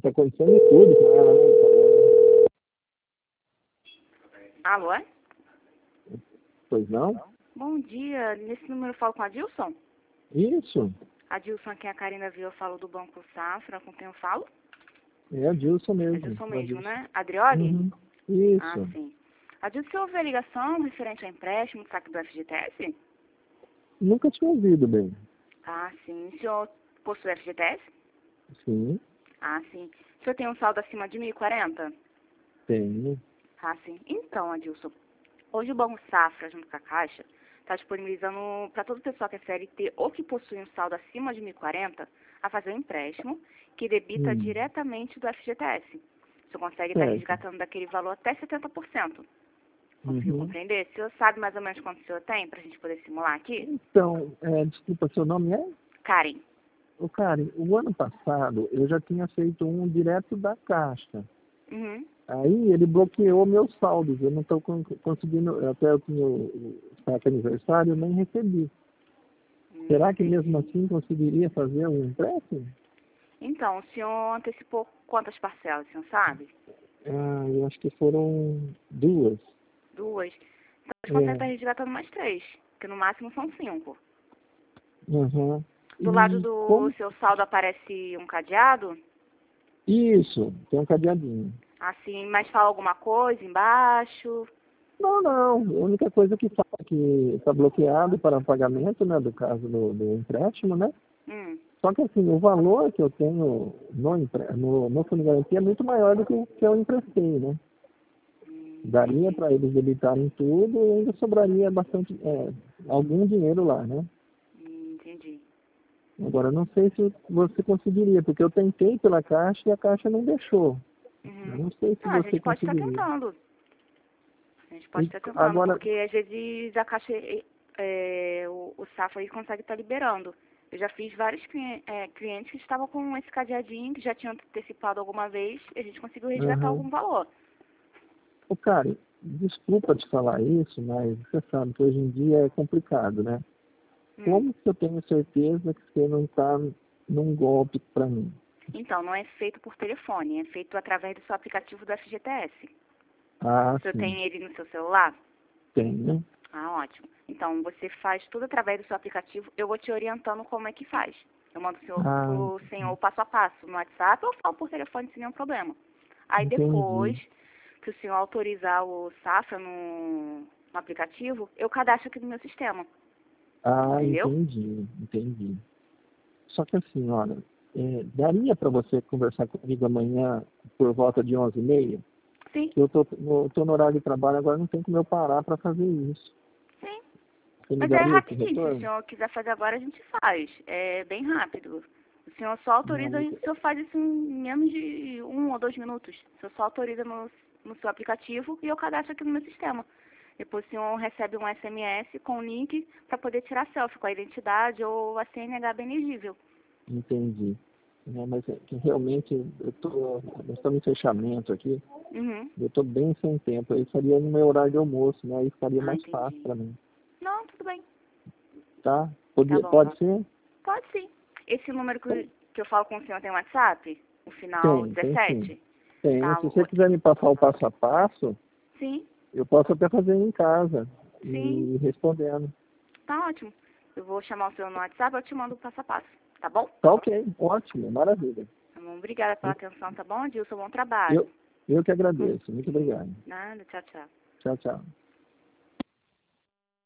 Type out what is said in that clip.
Tá acontecendo tudo com ela, né? Alô? Pois não? Bom dia. Nesse número eu falo com a Dilson? Isso. A Dilson, aqui é a Karina viu, eu falo do Banco Safra. Com quem eu falo? É a Dilson É mesmo. a Dilson mesmo, Dilson. né? Adrioli? Uhum. Ah, Isso. sim. A Dilson, você ouviu a ligação referente ao empréstimo do saque do FGTS? Nunca tinha ouvido bem. Ah, sim. O senhor possui FGTS? Sim, Ah, sim. O senhor tem um saldo acima de 1.040? tenho. Ah, sim. Então, Adilson, hoje o Banco Safra, junto com a Caixa, está disponibilizando para todo o pessoal que é CLT ou que possui um saldo acima de 1.040 a fazer um empréstimo que debita diretamente do FGTS. Você consegue estar Certo. resgatando daquele valor até 70%. Conseguiu Uhum. compreender? O senhor sabe mais ou menos quanto o senhor tem para a gente poder simular aqui? Então, desculpa, seu nome é? Karen. Ô, Karen, o ano passado eu já tinha feito um direto da Caixa. Uhum. Aí ele bloqueou meus saldos. Eu não estou conseguindo, até eu tinha o saque aniversário, eu nem recebi. Será que mesmo assim conseguiria fazer um empréstimo? Então, o senhor antecipou quantas parcelas, o senhor sabe? Ah, eu acho que foram duas. Duas. Então, a gente consegue É. estar resgatando mais três, que no máximo são 5. Uhum. Do lado E do como? seu saldo aparece um cadeado, Isso, tem um cadeadinho. assim, mas fala alguma coisa embaixo. Não, não. A única coisa que fala que está bloqueado para pagamento, né, do caso do empréstimo, né? Hum, Só que assim, o valor que eu tenho no Fundo de Garantia é muito maior do que o que eu emprestei, né? Daria entendi. para eles debitarem tudo e ainda sobraria bastante, algum dinheiro lá, né? Entendi. Agora, não sei se você conseguiria, porque eu tentei pela Caixa e a Caixa não deixou. Eu Uhum. não sei se Não, a você gente pode estar conseguiria. tentando. A gente pode E estar tentando, agora, porque às vezes a Caixa, o Safra aí consegue estar liberando. Eu já fiz vários clientes que estavam com esse cadeadinho, que já tinham antecipado alguma vez, e a gente conseguiu resgatar uhum. algum valor. Ô, cara, desculpa te falar isso, mas você sabe que hoje em dia é complicado, né? Hum. Como que eu tenho certeza que você não está num golpe para mim? Então, não é feito por telefone, é feito através do seu aplicativo do FGTS. Ah, Você sim, tem ele no seu celular? tenho. Ah, ótimo. Então, você faz tudo através do seu aplicativo. Eu vou te orientando como é que faz. Eu mando Ah, pro senhor o passo a passo no WhatsApp ou falo por telefone sem nenhum problema. Aí entendi. depois que o senhor autorizar o Safra no aplicativo, eu cadastro aqui no meu sistema. Ah, Entendeu? entendi. Só que assim, olha, daria para você conversar comigo amanhã por volta de 11h30? Sim, Eu tô no horário de trabalho, agora não tem como eu parar para fazer isso. sim. Você me Mas é daria esse rapidinho. Se o retorno? senhor quiser fazer agora, a gente faz. É bem rápido. O senhor só autoriza, Não, o senhor faz isso em menos de 1 ou 2 minutos. O senhor só autoriza no seu aplicativo e eu cadastro aqui no meu sistema. Depois o senhor recebe um SMS com o link para poder tirar selfie com a identidade ou a CNH bem elegível. entendi. Mas é que realmente nós estamos em fechamento aqui, Uhum. eu estou bem sem tempo. Aí faria no meu horário de almoço, né? Aí ficaria Ah, mais fácil entendi. para mim, Não, tudo bem. tá? Tá bom. Pode ser? Pode sim. Esse número que eu falo com o senhor tem WhatsApp? O final Tem sim. 17? Tem. Tá, Se você quiser me passar o passo a passo, sim, eu posso até fazer em casa sim. e ir respondendo. Tá ótimo. Eu vou chamar o senhor no WhatsApp, eu te mando o passo a passo. Tá bom? Tá ok, ótimo, maravilha. Tá bom. Obrigada pela atenção, tá bom, Adilson? Bom trabalho. Eu, eu que agradeço. Muito obrigado. Nada, tchau, tchau. Tchau, tchau.